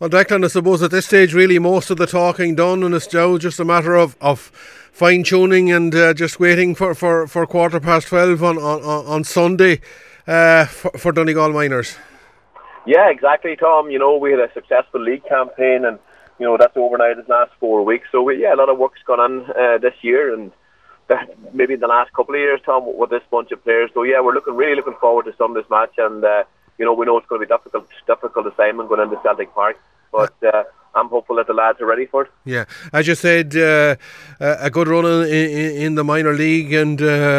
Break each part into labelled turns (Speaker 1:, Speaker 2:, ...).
Speaker 1: Well, Declan, I suppose at this stage, really, most of the talking done, and it's now just a matter of fine tuning and just waiting for 12:15 on Sunday for Donegal Miners.
Speaker 2: Yeah, exactly, Tom. We had a successful league campaign, and that's over now this last 4 weeks. So a lot of work's gone on this year, and maybe in the last couple of years, Tom, with this bunch of players. So we're really looking forward to Sunday's match, and we know it's going to be difficult assignment going into Celtic Park, but I'm hopeful that the lads are ready for it.
Speaker 1: Yeah, as you said, a good run in the minor league, and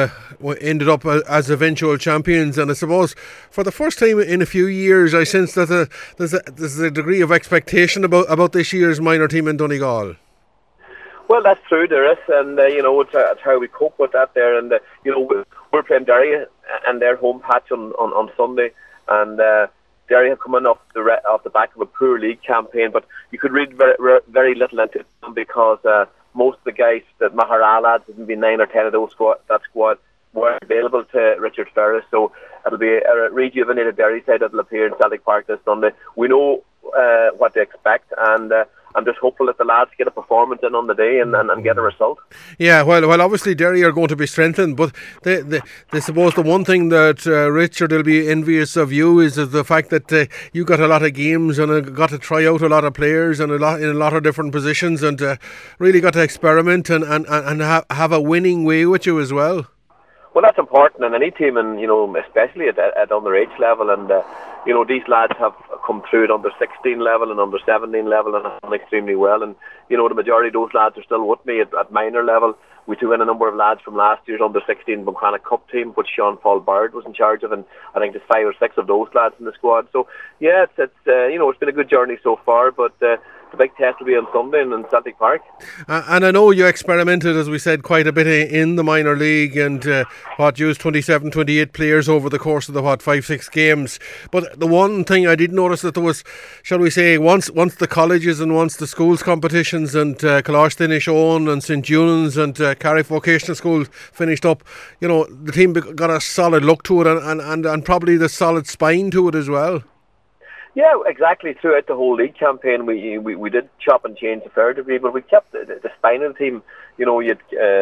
Speaker 1: ended up as eventual champions. And I suppose for the first time in a few years, I sense that there's a degree of expectation about this year's minor team in Donegal.
Speaker 2: Well, that's true, there is, and it's how we cope with that there. And we're playing Derry and their home patch on Sunday, and Derry have come in off the back of a poor league campaign, but you could read very little into them because most of the guys, that Mahara lads, there's maybe 9 or 10 of that squad weren't available to Richard Ferris, so it'll be a rejuvenated Derry side that'll appear in Celtic Park this Sunday. We know what to expect, and I'm just hopeful that the lads get a performance in on the day and get a result.
Speaker 1: Yeah, well, obviously Derry are going to be strengthened, but they suppose the one thing that Richard will be envious of you is the fact that you got a lot of games and got to try out a lot of players and in a lot of different positions, and really got to experiment and have a winning way with you as well.
Speaker 2: Well, that's important in any team, and especially at underage level. And these lads have come through at under 16 level and under 17 level and have done extremely well. And the majority of those lads are still with me at minor level. We took in a number of lads from last year's under 16 Buchanan Cup team, which Sean Paul Bird was in charge of, and I think there's 5 or 6 of those lads in the squad. So it's been a good journey so far, but the big test will be on Sunday in Celtic Park.
Speaker 1: And I know you experimented, as we said, quite a bit in the minor league, and used 27, 28 players over the course of the 5-6 games. But the one thing I did notice that there was, shall we say, once the colleges and once the schools competitions and Colostin Owen and St Junans and Carrick Vocational School finished up, the team got a solid look to it and probably the solid spine to it as well.
Speaker 2: Yeah, exactly. Throughout the whole league campaign, we did chop and change a fair degree, but we kept the spine of the team. You had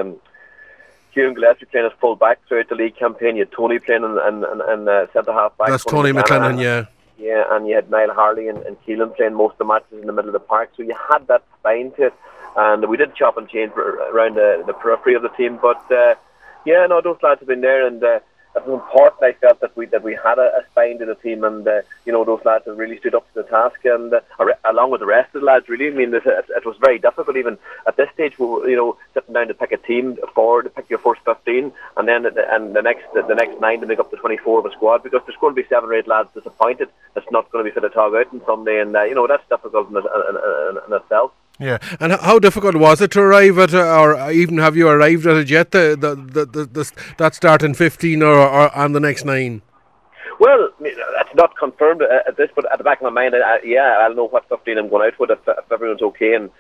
Speaker 2: Kieran Gillespie playing as full back throughout the league campaign. You had Tony playing and centre half back.
Speaker 1: That's Tony McLennan, yeah.
Speaker 2: Yeah, and you had Niall Harley and Keelan playing most of the matches in the middle of the park. So you had that spine to it, and we did chop and change around the periphery of the team. But those lads have been there, and it was important, I felt, that we had a spine to the team, and those lads have really stood up to the task, and along with the rest of the lads, really. I mean, it was very difficult even at this stage. We were, sitting down to pick a team forward, to pick your first 15, and then the next 9 to make up the 24 of a squad, because there's going to be 7 or 8 lads disappointed. It's not going to be fit to tog out on Sunday, and that's difficult in itself.
Speaker 1: Yeah, and how difficult was it to arrive at, or even have you arrived at it yet? That start in 15 or on the next 9.
Speaker 2: Well, it's not confirmed at this, but at the back of my mind, I'll know what 15 I'm going out with if everyone's okay, and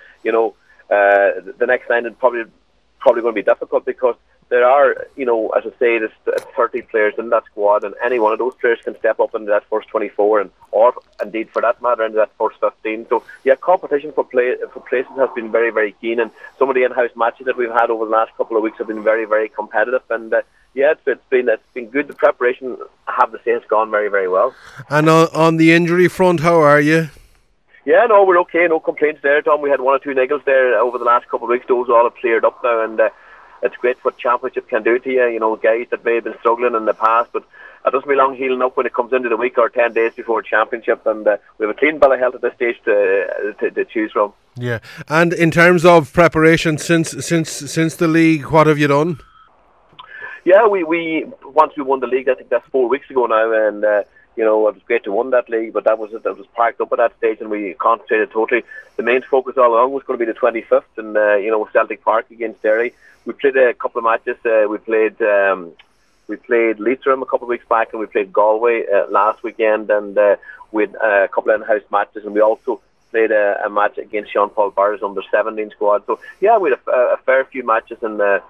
Speaker 2: the next 9 is probably going to be difficult because there are, as I say, there's 30 players in that squad, and any one of those players can step up into that first 24, or indeed, for that matter, into that first 15. So, competition for places has been very, very keen, and some of the in-house matches that we've had over the last couple of weeks have been very, very competitive, and it's been good. The preparation, I have to say, has gone very, very well.
Speaker 1: And on the injury front, how are you?
Speaker 2: Yeah, no, we're okay. No complaints there, Tom. We had 1 or 2 niggles there over the last couple of weeks. Those all have cleared up now, and it's great what Championship can do to you. Guys that may have been struggling in the past, but it doesn't be long healing up when it comes into the week or 10 days before Championship, and we have a clean bill of health at this stage to choose from. Yeah,
Speaker 1: and in terms of preparation since the league, what have you done?
Speaker 2: Yeah, we once we won the league, I think that's 4 weeks ago now, and it was great to win that league, but that was parked up at that stage, and we concentrated totally. The main focus all along was going to be the 25th, and Celtic Park against Derry. We played a couple of matches. We played Leitrim a couple of weeks back, and we played Galway last weekend, and we had a couple of in-house matches, and we also played a match against Sean Paul Bird's under 17 squad. So we had a fair few matches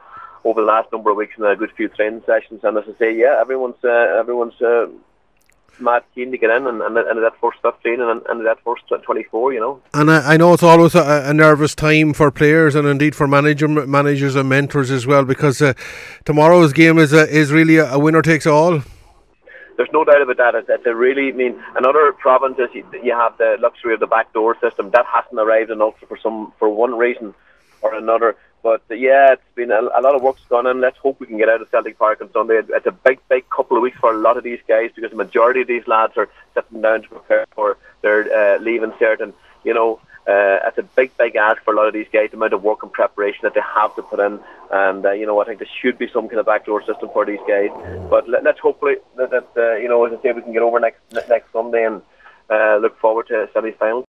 Speaker 2: over the last number of weeks, and a good few training sessions. And as I say, everyone's mad keen to get in and that first 15 and that first 24, you know.
Speaker 1: And I know it's always a nervous time for players and indeed for managers and mentors as well, because tomorrow's game is really a winner takes all.
Speaker 2: There's no doubt about that. It's a really, I mean, in other provinces you have the luxury of the backdoor system. That hasn't arrived in Ulster for one reason or another. But yeah, it's been a lot of work's gone in. Let's hope we can get out of Celtic Park on Sunday. It's a big couple of weeks for a lot of these guys, because the majority of these lads are sitting down to prepare for their leaving cert, and you know, it's a big ask for a lot of these guys, the amount of work and preparation that they have to put in. And you know, I think there should be some kind of backdoor system for these guys. But let's hopefully that you know, as I say, we can get over next Sunday and look forward to semi-finals.